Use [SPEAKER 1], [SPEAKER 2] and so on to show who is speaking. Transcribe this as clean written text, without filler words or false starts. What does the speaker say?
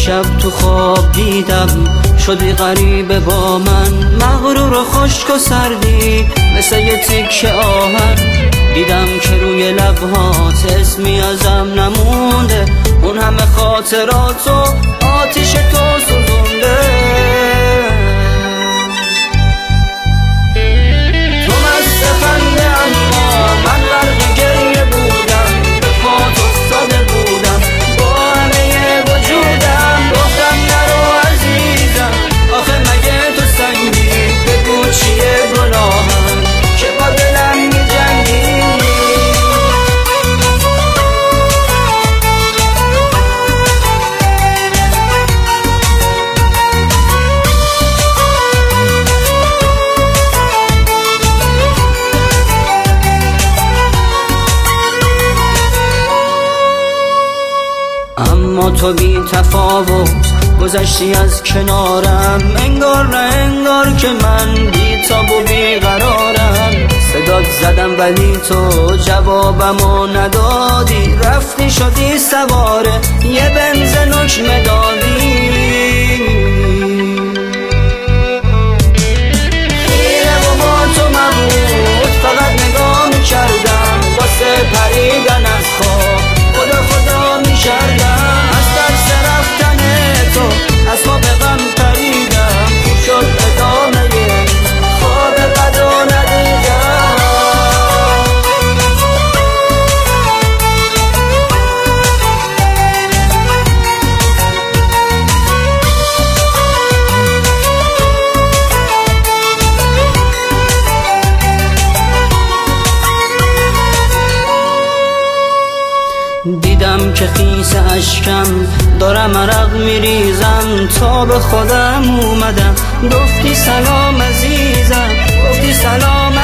[SPEAKER 1] شب تو خواب دیدم شدی غریبه با من، مغرور و خشک و سردی مثل یه تیکه آهن. دیدم که روی لبهات اسمی ازم نمونده، اون همه خاطرات و آتیش تو سوزونده. تو مست خنده اما من غرق گریه بودم، به پات افتاده بودم با همه وجودم. گفتم نرو عزیزم، آخه مگه تو سنگی؟ بگو چیه گناهم که با دلم می‌جنگی؟ اما تو بی تفاوت گذشتی از کنارم، انگار نه انگار که من بی تاب و بی قرارم. صدات زدم ولی تو جوابمو ندادی، رفتی شدی سواره یه بنز نکمه دادی. خیره و با تو مبود فقط نگاه میکردم، واسه پریدن از خواب خدا خدا میکردم. از ترس رفتن تو از خواب غم پریدم، خوب شد ادامه خواب بد و ندیدم. دیدم که خیس اشکم دارم عرق میریزم، تا به خودم اومدم گفتی سلام عزیزم، گفتی سلام